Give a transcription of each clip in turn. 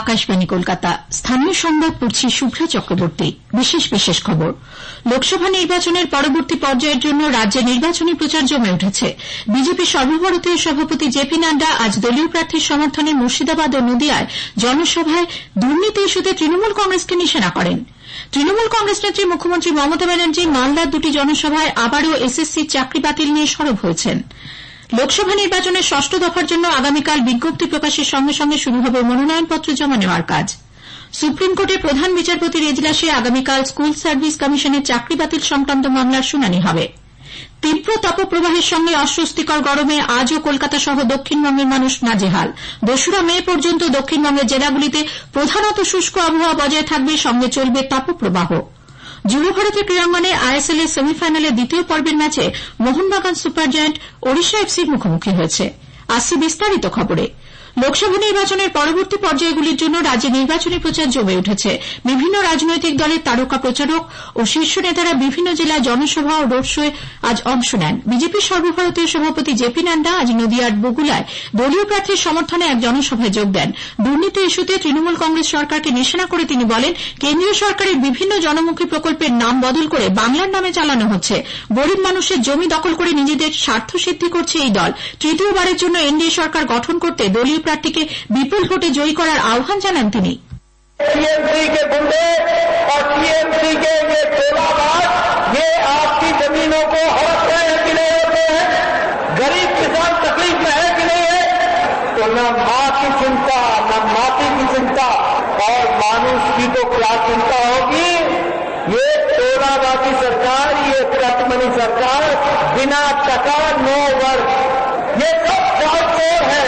আকাশবাণী কলকাতা। স্থানীয় সংবাদ পড়ছি শুভ্রা চক্রবর্তী। বিশেষ খবর। লোকসভা নির্বাচনের পরবর্তী পর্যায়ের জন্য রাজ্যে নির্বাচনী প্রচার জমে উঠেছে। বিজেপি সর্বভারতীয় সভাপতি জেপি নাড্ডা আজ দলীয় প্রার্থীর সমর্থনে মুর্শিদাবাদ ও নদিয়ায় জনসভায় দুর্নীতি ইস্যুতে তৃণমূল কংগ্রেসকে নিশানা করেন। তৃণমূল কংগ্রেস নেত্রী মুখ্যমন্ত্রী মমতা ব্যানার্জি মালদার দুটি জনসভায় আবারও এসএসসির চাকরি বাতিল নিয়ে সরব হয়েছেন। লোকসভা নির্বাচনের ষষ্ঠ দফার জন্য আগামীকাল বিজ্ঞপ্তি প্রকাশের সঙ্গে সঙ্গে শুরু হবে মনোনয়নপত্র জমা নেওয়ার কাজ। সুপ্রিম কোর্টের প্রধান বিচারপতির এজলাসে আগামীকাল স্কুল সার্ভিস কমিশনের চাকরি বাতিল সংক্রান্ত মামলার শুনানি হবে। তীব্র তাপপ্রবাহের সঙ্গে অস্বস্তিকর গরমে আজও কলকাতা সহ দক্ষিণবঙ্গের মানুষ নাজেহাল। 2রা মে পর্যন্ত দক্ষিণবঙ্গের জেলাগুলিতে প্রধানত শুষ্ক আবহাওয়া বজায় থাকবে, সঙ্গে চলবে তাপপ্রবাহ। যুব ভারতী ক্রীড়াঙ্গনে আইএসএল এর সেমিফাইনালে দ্বিতীয় পর্বের ম্যাচে মোহনবাগান সুপার জায়ান্ট ওড়িশা এফসির মুখোমুখি হয়েছে। আসছে বিস্তারিত খবরে। লোকসভা নির্বাচনের পরবর্তী পর্যায়গুলির জন্য রাজ্যে নির্বাচনী প্রচার জমে উঠেছে। বিভিন্ন রাজনৈতিক দলের তারকা প্রচারক ও শীর্ষ নেতারা বিভিন্ন জেলায় জনসভা ও রোড শোয়ে আজ অংশ নেন। বিজেপির সর্বভারতীয় সভাপতি জেপি নাড্ডা আজ নদিয়ার বগুলায় দলীয় প্রার্থীর সমর্থনে এক জনসভায় যোগ দেন। দুর্নীতি ইস্যুতে তৃণমূল কংগ্রেস সরকারকে নিশানা করে তিনি বলেন, কেন্দ্রীয় সরকারের বিভিন্ন জনমুখী প্রকল্পের নাম বদল করে বাংলার নামে চালানো হচ্ছে। গরিব মানুষের জমি দখল করে নিজেদের স্বার্থ সিদ্ধি করছে এই দল। তৃতীয়বারের জন্য এনডিএ সরকার গঠন করতে দলীয় প্রার্থীকে বিপুল ভোটে জয়ী করার আহ্বান জানান তিনি। टीएमसी के गुंडे और टीएमसी के ये टोलाबाज ये आपकी जमीनों को हड़प रहे हैं कि नहीं होते हैं? गरीब किसान तकलीफ में है कि नहीं है? तो न माँ की चिंता, न माटी की चिंता, और मानुष की तो क्या चिंता होगी? ये टोलाबाजी सरकार, ये कटमनी सरकार, बिना टका नो वर्क, ये सब चोर है।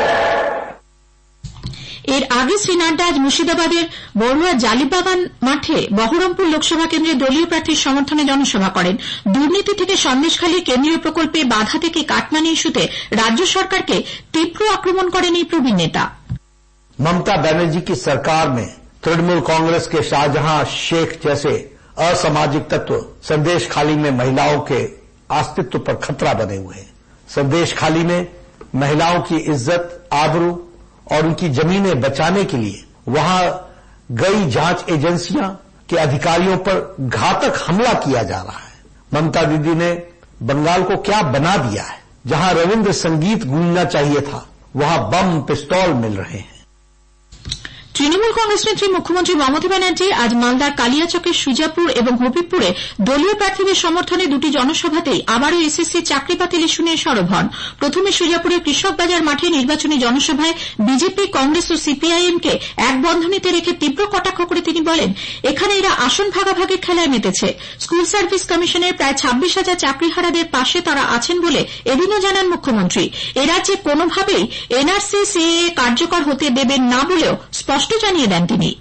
এর আগে শ্রী নাড্ডা আজ মুর্শিদাবাদের বড়ুয়া জালিবাগান মাঠে বহরমপুর লোকসভা কেন্দ্রে দলীয় প্রার্থীর সমর্থনে জনসভা করেন। দুর্নীতি থেকে সন্দেশখালী কেন্দ্রীয় প্রকল্পে বাধা থেকে কাটমানি ইস্যুতে রাজ্য সরকারকে তীব্র আক্রমণ করেন এই প্রবীণ নেতা। ममता बनर्जी की सरकार में तृणमूल कांग्रेस के शाहजहां शेख जैसे असामाजिक तत्व संदेश खाली में महिलाओं के अस्तित्व पर खतरा बने हुए हैं। संदेश खाली में महिलाओं की इज्जत, आबरू और उनकी जमीनें बचाने के लिए वहां गई जांच एजेंसियां के अधिकारियों पर घातक हमला किया जा रहा है। ममता दीदी ने बंगाल को क्या बना दिया है। जहां रविंद्र संगीत गूंजना चाहिए था वहां बम पिस्तौल मिल रहे हैं। তৃণমূল কংগ্রেস নেত্রী মুখ্যমন্ত্রী মমতা ব্যানার্জি আজ মালদার কালিয়াচকের সুজাপুর এবং হবিবপুরে দলীয় প্রার্থীদের সমর্থনে দুটি জনসভাতেই আবারও এসএসসি চাকরি বাতিল ইস্যু নিয়ে সরব হন। প্রথমে সুজাপুরের কৃষক বাজার মাঠে নির্বাচনী জনসভায় বিজেপি, কংগ্রেস ও সিপিআইএমকে এক বন্ধনীতে রেখে তীব্র কটাক্ষ করে তিনি বলেন, এখানে এরা আসন ভাগাভাগির খেলায় মেতেছে। স্কুল সার্ভিস কমিশনের প্রায় 26,000 চাকরিহারাদের পাশে তারা আছেন বলে এদিনও জানান মুখ্যমন্ত্রী। এ রাজ্যে কোনোভাবেই এনআরসি সিএএ কার্যকর হতে দেবেন না বলেও স্পষ্ট জানিয়ে দেন তিনি।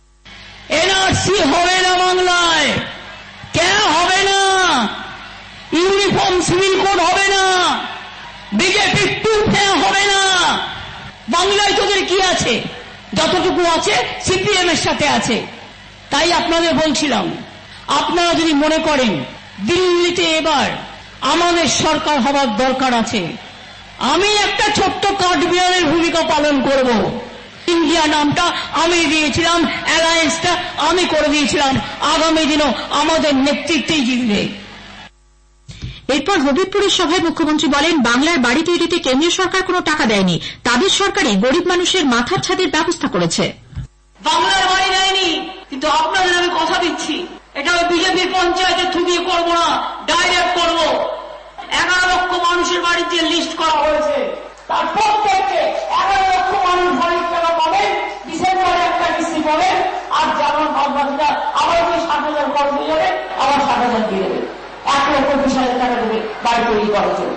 এনআরসি হবে না বাংলায়, কেন হবে না? ইউনিফর্ম সিভিল কোড হবে না, বিজেপি টুপে হবে না। বাংলায় তোদের কি আছে? যতটুকু আছে সিপিএম এর সাথে আছে। তাই আপনাদের বলছিলাম, আপনারা যদি মনে করেন দিল্লিতে এবার আমাদের সরকার হবার দরকার আছে, আমি একটা ছোট্ট কাঠবিড়ালের ভূমিকা পালন করব। ইন্ডিয়া নামটা আমি দিয়েছিলাম, অ্যালায়েন্সটা আমি করে দিয়েছিলাম। আগামী দিনও আমাদের নেতৃত্বেই জিতবে। এরপর হবিবপুরের সভায় মুখ্যমন্ত্রী বলেন, বাংলার বাড়ি তৈরিতে কেন্দ্রীয় সরকার কোনো টাকা দেয়নি, তাদের সরকারই গরিব মানুষের মাথার ছাদের ব্যবস্থা করেছে। বাংলার বাড়ি দেয়নি, কিন্তু আপনাদের আমি কথা দিচ্ছি, এটা আমি বিজেপির পঞ্চায়েতে থুকিয়ে করব না, ডাইরেক্ট করব। 11 লক্ষ মানুষের বাড়িতে লিস্ট করা হয়েছে, তার প্রত্যেককে 11 লক্ষ মানুষ বাড়ির টাকা পাবেন। ডিসেম্বরে একটা কিস্তি পাবেন, আর জানুয়ারি মাসটা আবার 60,000 খরচ হয়ে যাবে, আবার 60,000 দিয়ে দেবে। 1,20,000 টাকা দেবে বাড়ি তৈরি করার জন্য।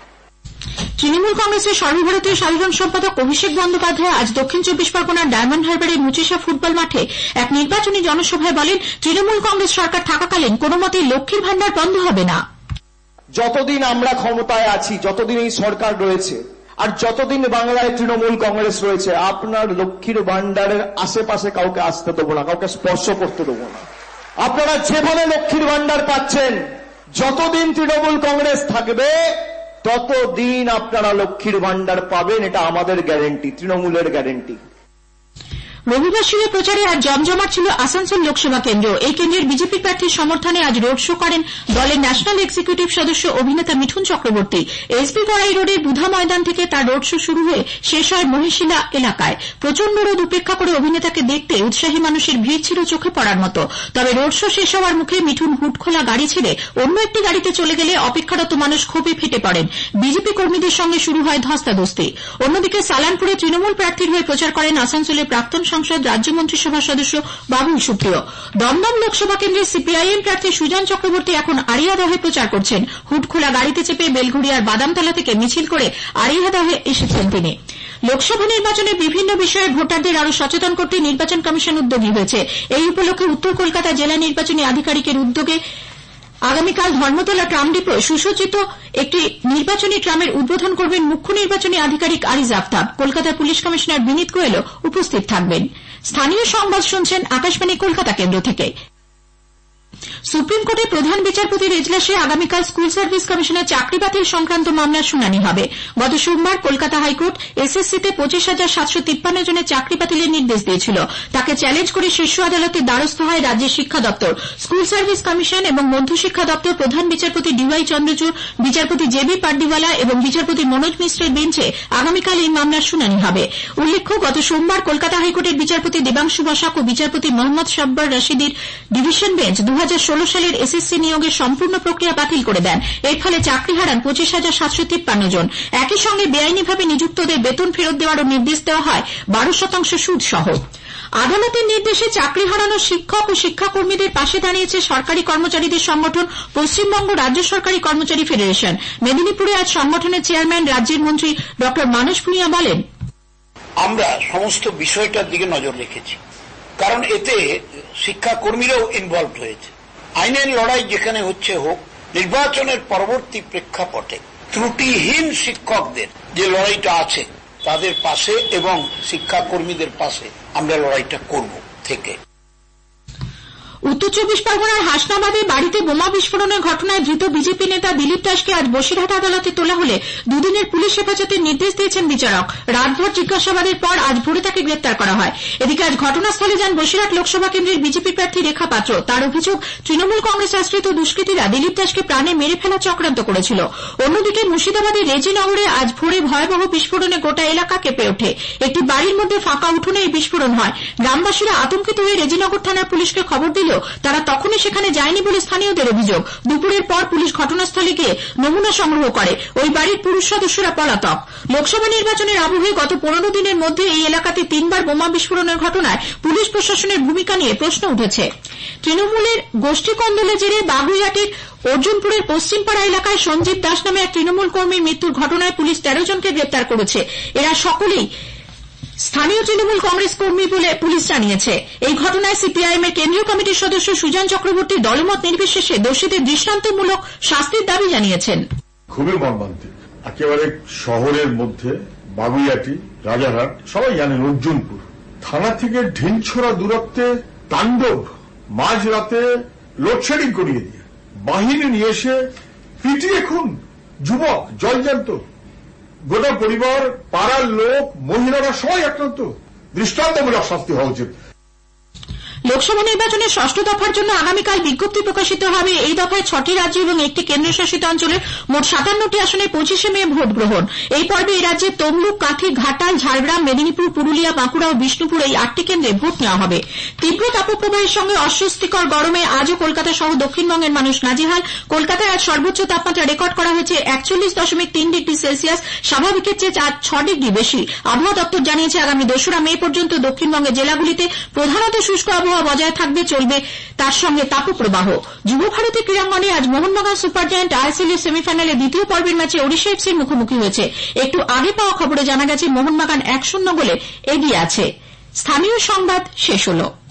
তৃণমূল কংগ্রেসের সর্বভারতীয় সাধারণ সম্পাদক অভিষেক বন্দ্যোপাধ্যায় আজ দক্ষিণ 24 পরগনার ডায়মন্ড হারবারের মুচিসা ফুটবল মাঠে এক নির্বাচনী জনসভায় বলেন, তৃণমূল কংগ্রেস সরকার থাকাকালীন কোনো মতেই লক্ষ্মীর ভান্ডার বন্ধ হবে না। যতদিন আমরা ক্ষমতায় আছি, যতদিন এই সরকার রয়েছে, আর যতদিন বাংলায় তৃণমূল কংগ্রেস রয়েছে, আপনার লক্ষ্মীর ভান্ডারের আশেপাশে কাউকে আসতে দেবো না, কাউকে স্পর্শ করতে দেবো না। আপনারা যেভাবে লক্ষ্মীর ভান্ডার পাচ্ছেন, যতদিন তৃণমূল কংগ্রেস থাকবে ততদিন আপনারা লক্ষ্মীর ভান্ডার পাবেন, এটা আমাদের গ্যারেন্টি, তৃণমূলের গ্যারেন্টি। রবিবার শিরে প্রচারে আজ জমজমাট ছিল আসানসোল লোকসভা কেন্দ্র। এই কেন্দ্রের বিজেপি প্রার্থীর সমর্থনে আজ রোড শো করেন দলের ন্যাশনাল এক্সিকিউটিভ সদস্য অভিনেতা মিঠুন চক্রবর্তী। এসপি গড়াই রোডের বুধা ময়দান থেকে তার রোড শো শুরু হয়ে শেষ হয় মহিশিলা এলাকায়। প্রচন্ড রোদ উপেক্ষা করে অভিনেতাকে দেখতে উৎসাহী মানুষের ভিড় ছিল চোখে পড়ার মতো। তবে রোড শো শেষ হওয়ার মুখে মিঠুন হুটখোলা গাড়ি ছেড়ে অন্য একটি গাড়িতে চলে গেলে অপেক্ষারত মানুষ ক্ষোভে ফেটে পড়েন। বিজেপি কর্মীদের সঙ্গে শুরু হয় ধস্তাধস্তি। অন্যদিকে সালানপুরে তৃণমূল প্রার্থীর হয়ে প্রচার করেন আসানসোলের প্রাক্তন সাংসদ রাজ্য মন্ত্রিসভার সদস্য বাবুল সুপ্রিয়। দমদম লোকসভা কেন্দ্রের সিপিআইএম প্রার্থী সুজন চক্রবর্তী এখন আড়িয়াদহে প্রচার করছেন। হুটখোলা গাড়িতে চেপে বেলঘড়িয়ার বাদামতলা থেকে মিছিল করে আড়িয়াদহে এসেছেন তিনি। লোকসভা নির্বাচনে বিভিন্ন বিষয়ে ভোটারদের আরো সচেতন করতে নির্বাচন কমিশন উদ্যোগী হয়েছে। এই উপলক্ষে উত্তর কলকাতা জেলা নির্বাচনী আধিকারিকের উদ্যোগে আগামীকাল ধর্মতলা ট্রাম ডিপোয় সুসজ্জিত একটি নির্বাচনী ট্রামের উদ্বোধন করবেন মুখ্য নির্বাচনী আধিকারিক আরিজ আফতাব। কলকাতা পুলিশ কমিশনার বিনীত গোয়েলও উপস্থিত থাকবেন। স্থানীয় সংবাদ শুনছেন আকাশবাণী কলকাতা কেন্দ্র থেকে। সুপ্রিম কোর্টে প্রধান বিচারপতির এজলাসে আগামীকাল স্কুল সার্ভিস কমিশনের চাকরি বাতিল সংক্রান্ত মামলার শুনানি হবে। গত সোমবার কলকাতা হাইকোর্ট এসএসসিতে 25,753 জনের চাকরি বাতিলের নির্দেশ দিয়েছিল। তাকে চ্যালেঞ্জ করে শীর্ষ আদালতের দ্বারস্থ হয় রাজ্যের শিক্ষা দপ্তর। স্কুল সার্ভিস কমিশন এবং মধ্যশিক্ষা দপ্তর প্রধান বিচারপতি ডিওয়াই চন্দ্রচূড়, বিচারপতি জেবি পাড্ডিওয়ালা এবং বিচারপতি মনোজ মিশ্রের বেঞ্চে আগামীকাল এই মামলার শুনানি হবে। উল্লেখ্য, গত সোমবার কলকাতা হাইকোর্টের বিচারপতি দেবাংশু বসাক ও বিচারপতি মোহাম্মদ সাব্বার রশিদির ডিভিশন বেঞ্চ 2016 সালের এসএসসি নিয়োগের সম্পূর্ণ প্রক্রিয়া বাতিল করে দেন। এর ফলে চাকরি হারান 25,753 জন। একই সঙ্গে বেআইনিভাবে নিযুক্তদের বেতন ফেরত দেওয়ারও নির্দেশ দেওয়া হয় 12% সুদ সহ। আদালতের নির্দেশে চাকরি হারানো শিক্ষক ও শিক্ষাকর্মীদের পাশে দাঁড়িয়েছে সরকারি কর্মচারীদের সংগঠন পশ্চিমবঙ্গ রাজ্য সরকারি কর্মচারী ফেডারেশন। মেদিনীপুরে আজ সংগঠনের চেয়ারম্যান রাজ্যের মন্ত্রী ড মানস ভূঁইয়া বলেন, আমরা সমস্ত বিষয়টার দিকে নজর রেখেছি, কারণ এতে শিক্ষাকর্মীরাও ইনভলভ হয়েছে। আইনের লড়াই যেখানে হচ্ছে হোক, নির্বাচনের পরবর্তী প্রেক্ষাপটে ত্রুটিহীন শিক্ষকদের যে লড়াইটা আছে তাদের পাশে এবং শিক্ষাকর্মীদের পাশে আমরা লড়াইটা করব থেকে। উত্তর 24 পরগনার হাসনাবাদে বাড়িতে বোমা বিস্ফোরণের ঘটনায় ধৃত বিজেপি নেতা দিলীপ দাসকে আজ বসিরহাট আদালতে তোলা হলে দুদিনের পুলিশ হেফাজতের নির্দেশ দিয়েছেন বিচারক। রাতভর জিজ্ঞাসাবাদের পর আজ ভোরে তাকে গ্রেপ্তার করা হয়। এদিকে আজ ঘটনাস্থলে যান বসিরহাট লোকসভা কেন্দ্রের বিজেপি প্রার্থী রেখা পাত্র। তার অভিযোগ, তৃণমূল কংগ্রেস আশ্রিত দুষ্কৃতীরা দিলীপ দাসকে প্রাণে মেরে ফেলা চক্রান্ত করেছিল। অন্যদিকে মুর্শিদাবাদের রেজিনগরে আজ ভোরে ভয়াবহ বিস্ফোরণে গোটা এলাকা কেঁপে ওঠে। একটি বাড়ির মধ্যে ফাঁকা উঠোনে এই বিস্ফোরণ হয়। গ্রামবাসীরা আতঙ্কিত হয়ে রেজিনগর থানার পুলিশকে খবর দিল। তারা তখনই সেখানে যায়নি বলে স্থানীয়দের অভিযোগ। দুপুরের পর পুলিশ ঘটনাস্থলে গিয়ে নমুনা সংগ্রহ করে। ওই বাড়ির পুরুষ সদস্যরা পলাতক। লোকসভা নির্বাচনের আবহে গত 15 দিনের মধ্যে এই এলাকাতে 3 বার বোমা বিস্ফোরণের ঘটনায় পুলিশ প্রশাসনের ভূমিকা নিয়ে প্রশ্ন উঠেছে। তৃণমূলের গোষ্ঠী কন্দলের জেরে বাগুইহাটির অর্জুনপুরের পশ্চিমপাড়া এলাকায় সঞ্জীব দাস নামে এক তৃণমূল কর্মীর মৃত্যুর ঘটনায় পুলিশ 13 জনকে গ্রেপ্তার করেছে। এরা সকলেই স্থানীয় তৃণমূল কংগ্রেস কর্মী বলে পুলিশ জানিয়েছে। এই ঘটনায় সিপিআইএম এর কেন্দ্রীয় কমিটির সদস্য সুজন চক্রবর্তী দলমত নির্বিশেষে দোষীদের দৃষ্টান্তমূলক শাস্তির দাবি জানিয়েছেন। খুবই মর্মান্তিক। একেবারে শহরের মধ্যে বাগুইহাটি, রাজারহাট, সবাই জানেন অর্জুনপুর থানা থেকে ঢিলছোড়া দূরত্বে তাণ্ডব, মাঝরাতে লোডশেডিং করিয়ে দিয়ে বাহিনী নিয়ে এসে পিটিয়ে খুন, যুবক জলজান্ত, গোটা পরিবার, পাড়ার লোক, মহিলারা সবাই আক্রান্ত। দৃষ্টান্তমূলক শাস্তি হওয়া উচিত। লোকসভা নির্বাচনের 6ষ্ঠ দফার জন্য আগামীকাল বিজ্ঞপ্তি প্রকাশিত হবে। এই দফায় 6টি রাজ্য এবং একটি কেন্দ্রশাসিত অঞ্চলের মোট 57টি আসনে 25শে মে ভোট গ্রহণ। এই পর্বে এই রাজ্যে তমলুক, কাঁথি, ঘাটাল, ঝাড়গ্রাম, মেদিনীপুর, পুরুলিয়া, বাঁকুড়া ও বিষ্ণুপুর এই 8টি কেন্দ্রে ভোট নেওয়া হবে। তীব্র তাপপ্রবাহের সঙ্গে অস্বস্তিকর গরমে আজও কলকাতা সহ দক্ষিণবঙ্গের মানুষ নাজেহাল। কলকাতায় আজ সর্বোচ্চ তাপমাত্রা রেকর্ড করা হয়েছে 41.3 ডিগ্রি সেলসিয়াস, স্বাভাবিকের চেয়ে 6 ডিগ্রি বেশি। আবহাওয়া দপ্তর জানিয়েছে আগামী 2রা মে পর্যন্ত দক্ষিণবঙ্গের জেলাগুলিতে প্রধানত শুষ্ক আবহাওয়া বজায় থাকবে, চলবে তার সঙ্গে তাপপ্রবাহ। যুবভারতী ক্রীড়াঙ্গনে আজ মোহনবাগান সুপার জায়ান্ট আইএসএল এর সেমিফাইনালে দ্বিতীয় পর্বের ম্যাচে ওড়িশা এফসির মুখোমুখি হয়েছে। একটু আগে পাওয়া খবরে জানা গেছে মোহনবাগান 1-0 গোলে এগিয়ে আছে। স্থানীয় সংবাদ শেষ হলো।